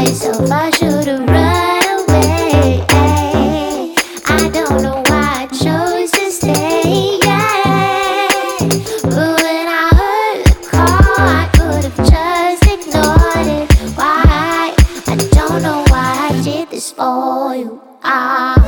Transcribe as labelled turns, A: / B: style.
A: myself I should've run away. I don't know why I chose to stay. But when I heard the call, I could've just ignored it. Why? I don't know why I did this for you.